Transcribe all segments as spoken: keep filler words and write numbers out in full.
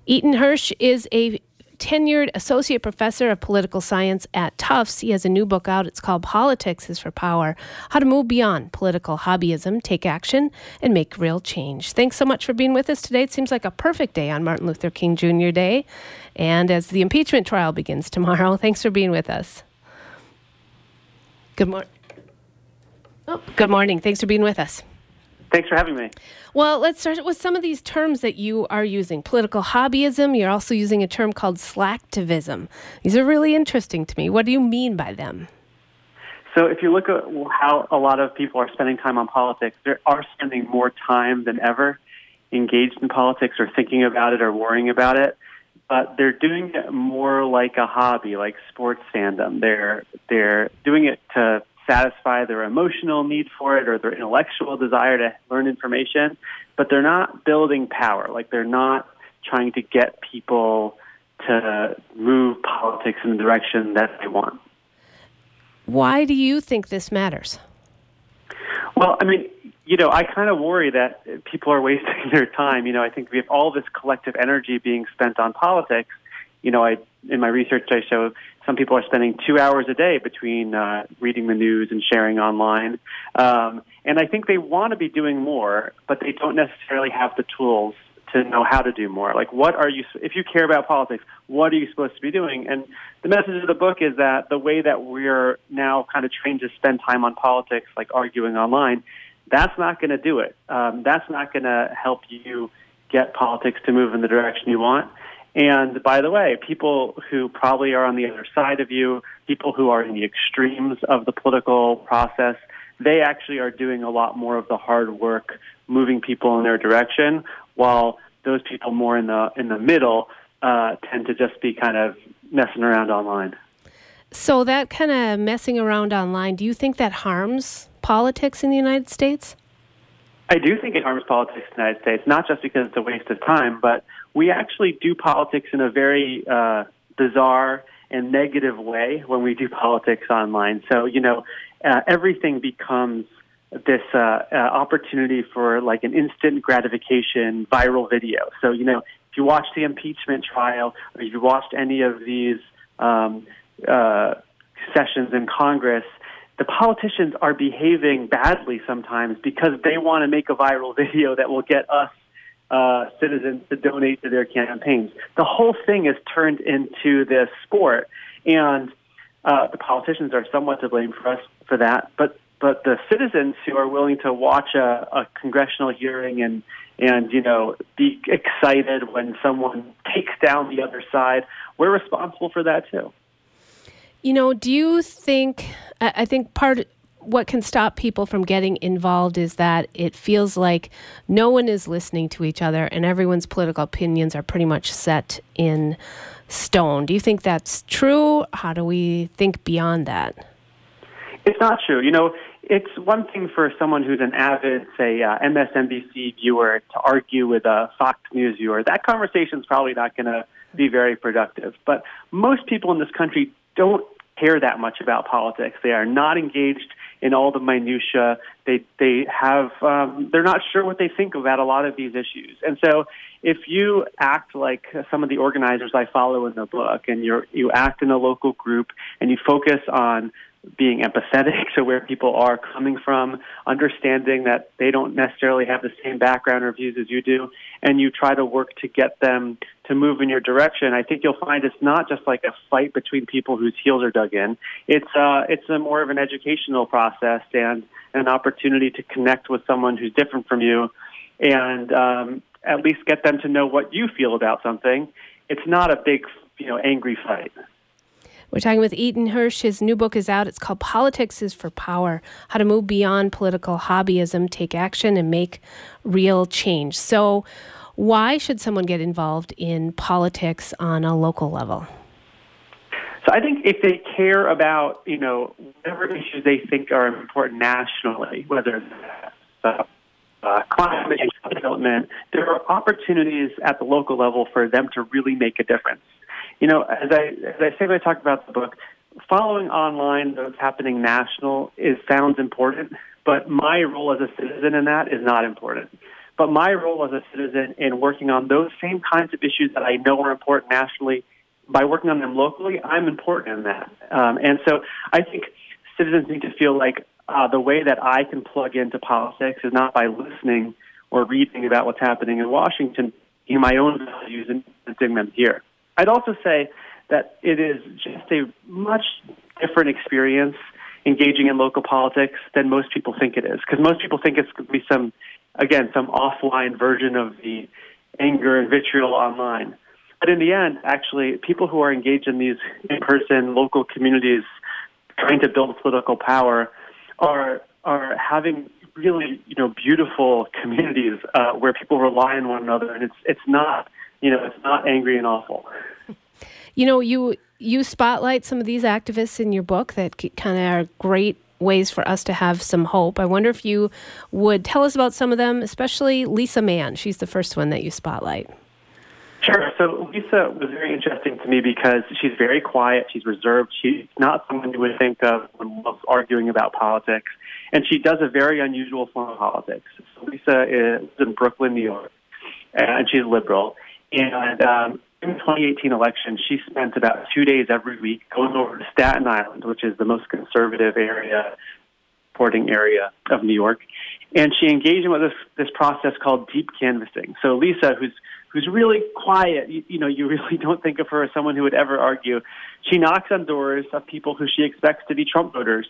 Eaton Hirsch is a tenured associate professor of political science at Tufts. He has a new book out. It's called Politics is for Power: How to Move Beyond Political Hobbyism, Take Action, and Make Real Change. Thanks so much for being with us today. It seems like a perfect day on Martin Luther King Junior Day, and as the impeachment trial begins tomorrow. Thanks for being with us. Good morning. Oh, good morning. Thanks for being with us. Thanks for having me. Well, let's start with some of these terms that you are using. Political hobbyism. You're also using a term called slacktivism. These are really interesting to me. What do you mean by them? So if you look at how a lot of people are spending time on politics, they are spending more time than ever engaged in politics or thinking about it or worrying about it. But they're doing it more like a hobby, like sports fandom. They're, they're doing it to satisfy their emotional need for it or their intellectual desire to learn information, but they're not building power. Like, they're not trying to get people to move politics in the direction that they want. Why do you think this matters? Well, I mean, you know, I kind of worry that people are wasting their time. You know, I think we have all this collective energy being spent on politics. You know, I in my research, I show some people are spending two hours a day between uh, reading the news and sharing online. Um, and I think they want to be doing more, but they don't necessarily have the tools to know how to do more. Like, what are you, if you care about politics, what are you supposed to be doing? And the message of the book is that the way that we're now kind of trained to spend time on politics, like arguing online, that's not going to do it. Um, that's not going to help you get politics to move in the direction you want. And by the way, people who probably are on the other side of you, people who are in the extremes of the political process, they actually are doing a lot more of the hard work, moving people in their direction, while those people more in the in the middle uh, tend to just be kind of messing around online. So that kind of messing around online, do you think that harms politics in the United States? I do think it harms politics in the United States, not just because it's a waste of time, but we actually do politics in a very uh, bizarre and negative way when we do politics online. So, you know, uh, everything becomes this uh, uh, opportunity for like an instant gratification viral video. So, you know, if you watch the impeachment trial or if you watched any of these um, uh, sessions in Congress, the politicians are behaving badly sometimes because they want to make a viral video that will get us uh, citizens to donate to their campaigns. The whole thing is turned into this sport, and uh, the politicians are somewhat to blame for us for that. But but the citizens who are willing to watch a, a congressional hearing and and you know be excited when someone takes down the other side, we're responsible for that too. You know, do you think, I think part, what can stop people from getting involved is that it feels like no one is listening to each other and everyone's political opinions are pretty much set in stone. Do you think that's true? How do we think beyond that? It's not true. You know, it's one thing for someone who's an avid, say, uh, M S N B C viewer to argue with a Fox News viewer. That conversation's probably not going to be very productive. But most people in this country don't care that much about politics. They are not engaged in all the minutia. They they have um, they're not sure what they think about a lot of these issues. And so, if you act like some of the organizers I follow in the book, and you you act in a local group, and you focus on being empathetic to where people are coming from, understanding that they don't necessarily have the same background or views as you do, and you try to work to get them to move in your direction, I think you'll find it's not just like a fight between people whose heels are dug in. It's uh, it's a more of an educational process and an opportunity to connect with someone who's different from you and um, at least get them to know what you feel about something. It's not a big, you know, angry fight. We're talking with Eaton Hirsch. His new book is out. It's called Politics is for Power: How to Move Beyond Political Hobbyism, Take Action, and Make Real Change. So why should someone get involved in politics on a local level? So I think if they care about, you know, whatever issues they think are important nationally, whether it's uh, uh, climate change, development, there are opportunities at the local level for them to really make a difference. You know, as I as I say when I talk about the book, following online what's happening national is sounds important, but my role as a citizen in that is not important. But my role as a citizen in working on those same kinds of issues that I know are important nationally, by working on them locally, I'm important in that. Um, and so I think citizens need to feel like uh, the way that I can plug into politics is not by listening or reading about what's happening in Washington, in my own values and implementing them here. I'd also say that it is just a much different experience engaging in local politics than most people think it is. Because most people think it's going to be some, again, some offline version of the anger and vitriol online. But in the end, actually, people who are engaged in these in-person local communities trying to build political power are are having really, you know, beautiful communities uh, where people rely on one another, and it's it's not, you know, it's not angry and awful. You know, you you spotlight some of these activists in your book that kind of are great ways for us to have some hope. I wonder if you would tell us about some of them, especially Lisa Mann. She's the first one that you spotlight. Sure. So Lisa was very interesting to me because she's very quiet. She's reserved. She's not someone you would think of when loves arguing about politics. And she does a very unusual form of politics. So Lisa is in Brooklyn, New York, and she's liberal. And um, in the twenty eighteen election, she spent about two days every week going over to Staten Island, which is the most conservative area, reporting area of New York. And she engaged in with this, this process called deep canvassing. So Lisa, who's who's really quiet, you, you know, you really don't think of her as someone who would ever argue. She knocks on doors of people who she expects to be Trump voters,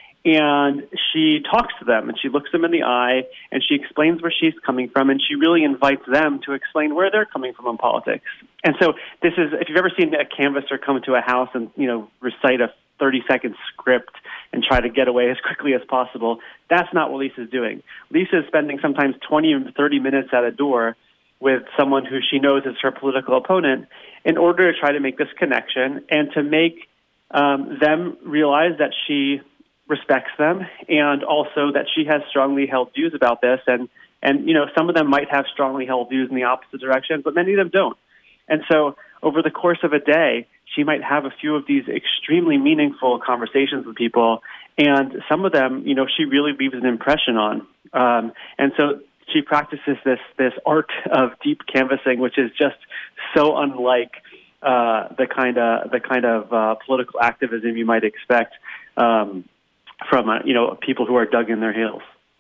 and she talks to them, and she looks them in the eye, and she explains where she's coming from, and she really invites them to explain where they're coming from in politics. And so this is, if you've ever seen a canvasser come to a house and, you know, recite a thirty-second script and try to get away as quickly as possible, that's not what Lisa's doing. Lisa is spending sometimes twenty or thirty minutes at a door with someone who she knows is her political opponent in order to try to make this connection and to make um, them realize that she respects them and also that she has strongly held views about this. And, and, you know, some of them might have strongly held views in the opposite direction, but many of them don't. And so over the course of a day, she might have a few of these extremely meaningful conversations with people, and some of them, you know, she really leaves an impression on. Um, and so she practices this this art of deep canvassing, which is just so unlike uh, the kind of the kind of uh, political activism you might expect um, from uh, you know people who are dug in their heels.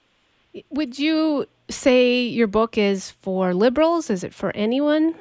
Would you say your book is for liberals? Is it for anyone?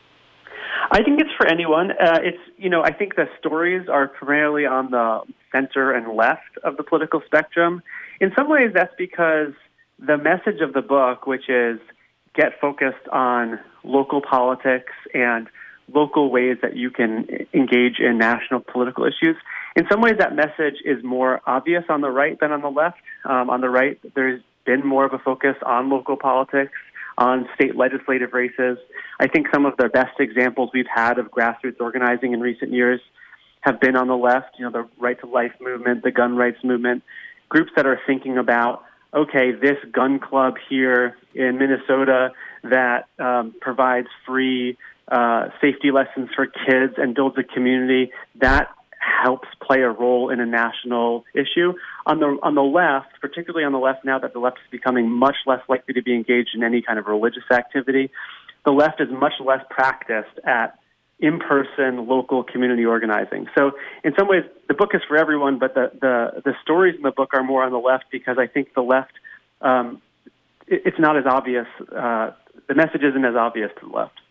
I think it's for anyone. Uh, it's, you know, I think the stories are primarily on the center and left of the political spectrum. In some ways, that's because the message of the book, which is get focused on local politics and local ways that you can engage in national political issues, in some ways that message is more obvious on the right than on the left. Um, on the right, there's been more of a focus on local politics, on state legislative races. I think some of the best examples we've had of grassroots organizing in recent years have been on the left, you know, the Right to Life movement, the gun rights movement, groups that are thinking about, okay, this gun club here in Minnesota that um, provides free uh, safety lessons for kids and builds a community, that helps play a role in a national issue. On the on the left, particularly on the left now that the left is becoming much less likely to be engaged in any kind of religious activity, the left is much less practiced at in-person local community organizing. So in some ways, the book is for everyone, but the, the, the stories in the book are more on the left because I think the left, um, it, it's not as obvious. Uh, the message isn't as obvious to the left.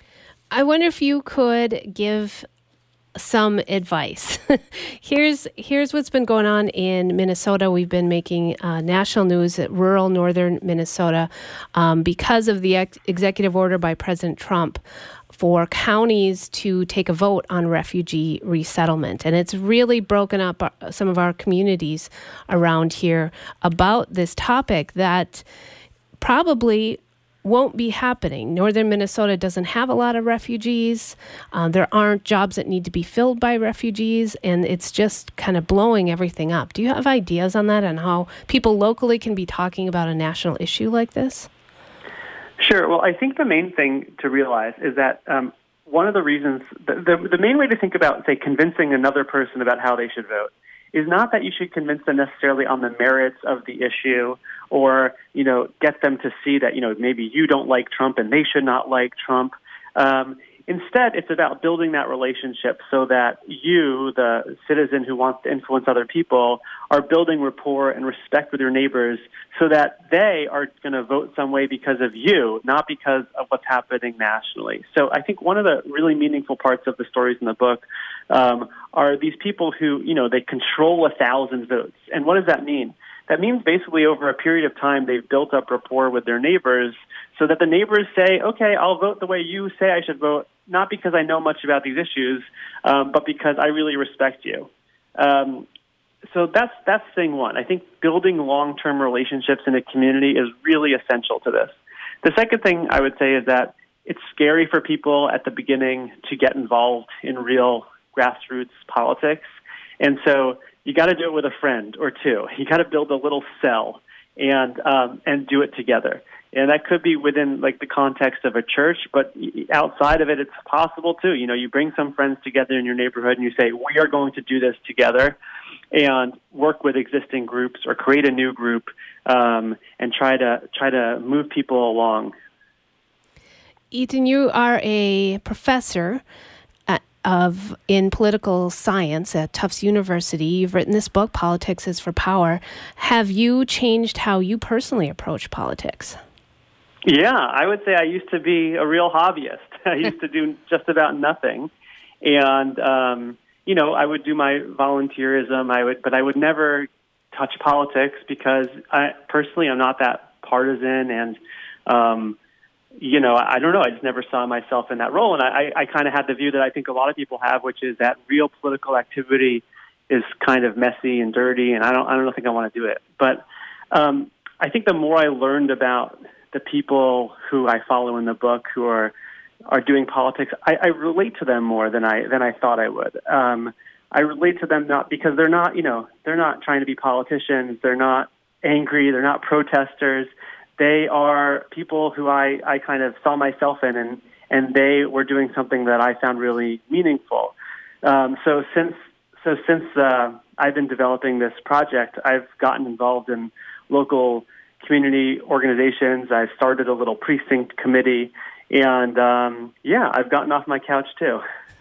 I wonder if you could give some advice. here's here's what's been going on in Minnesota. We've been making uh, national news at rural northern Minnesota um, because of the ex- executive order by President Trump for counties to take a vote on refugee resettlement. And it's really broken up our, some of our communities around here about this topic that probably won't be happening. Northern Minnesota doesn't have a lot of refugees. Uh, there aren't jobs that need to be filled by refugees, and it's just kind of blowing everything up. Do you have ideas on that and how people locally can be talking about a national issue like this? Sure. Well, I think the main thing to realize is that um, one of the reasons, the, the, the main way to think about, say, convincing another person about how they should vote is not that you should convince them necessarily on the merits of the issue or, you know, get them to see that, you know, maybe you don't like Trump and they should not like Trump. Um, instead, it's about building that relationship so that you, the citizen who wants to influence other people, are building rapport and respect with your neighbors so that they are going to vote some way because of you, not because of what's happening nationally. So I think one of the really meaningful parts of the stories in the book um, are these people who, you know, they control a thousand votes. And what does that mean? That means basically over a period of time, they've built up rapport with their neighbors so that the neighbors say, okay, I'll vote the way you say I should vote, not because I know much about these issues, um, but because I really respect you. Um, so that's that's thing one. I think building long-term relationships in a community is really essential to this. The second thing I would say is that it's scary for people at the beginning to get involved in real grassroots politics. And so you got to do it with a friend or two. You got to build a little cell and um, and do it together. And that could be within like the context of a church, but outside of it, it's possible too. You know, you bring some friends together in your neighborhood and you say, we are going to do this together, and work with existing groups or create a new group um, and try to try to move people along. Ethan, you are a professor of in political science at Tufts University. You've written this book, Politics is for Power. Have you changed how you personally approach politics? Yeah, I would say I used to be a real hobbyist. I used to do just about nothing. And, um, you know, I would do my volunteerism, I would, but I would never touch politics because I personally I'm not that partisan and, um, you know, I don't know. I just never saw myself in that role. And I, I kind of had the view that I think a lot of people have, which is that real political activity is kind of messy and dirty, and I don't I don't think I want to do it. But um, I think the more I learned about the people who I follow in the book who are are doing politics, I, I relate to them more than I than I thought I would. Um, I relate to them not because they're not, you know, they're not trying to be politicians. They're not angry. They're not protesters. They are people who I, I kind of saw myself in, and, and they were doing something that I found really meaningful. Um, so since so since uh, I've been developing this project, I've gotten involved in local community organizations. I've started a little precinct committee, and um, yeah, I've gotten off my couch too.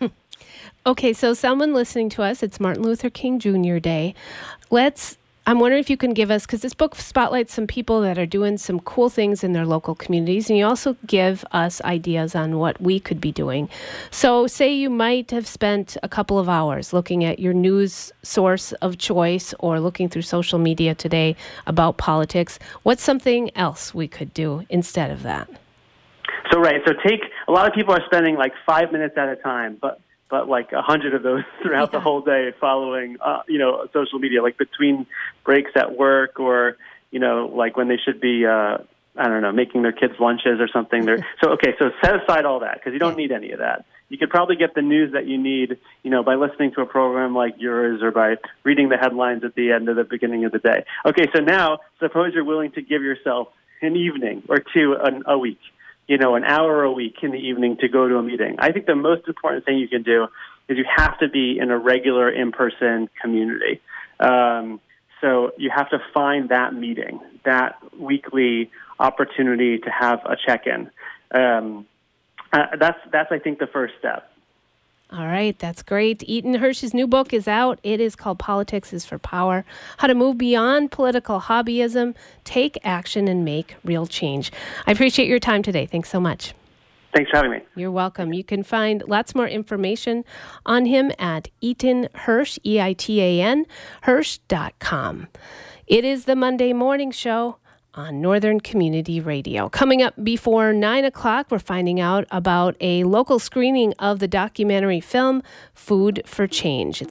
Okay, so someone listening to us, it's Martin Luther King Junior Day. Let's I'm wondering if you can give us, because this book spotlights some people that are doing some cool things in their local communities, and you also give us ideas on what we could be doing. So say you might have spent a couple of hours looking at your news source of choice or looking through social media today about politics. What's something else we could do instead of that? So, right, so take, a lot of people are spending like five minutes at a time, but but like a hundred of those throughout yeah. the whole day following, uh, you know, social media, like between breaks at work or, you know, like when they should be, uh, I don't know, making their kids' lunches or something. They're, so, okay, so set aside all that because you don't need any of that. You could probably get the news that you need, you know, by listening to a program like yours or by reading the headlines at the end of the beginning of the day. Okay, so now suppose you're willing to give yourself an evening or two a, a week. You know, an hour a week in the evening to go to a meeting. I think the most important thing you can do is you have to be in a regular in-person community. Um, so you have to find that meeting, that weekly opportunity to have a check-in. Um, uh, that's, that's, I think, the first step. All right, that's great. Eaton Hirsch's new book is out. It is called Politics is for Power, How to Move Beyond Political Hobbyism, Take Action, and Make Real Change. I appreciate your time today. Thanks so much. Thanks for having me. You're welcome. You can find lots more information on him at Eaton Hirsch, E I T A N, Hirsch dot com. It is the Monday Morning Show on Northern Community Radio. Coming up before nine o'clock, we're finding out about a local screening of the documentary film Food for Change.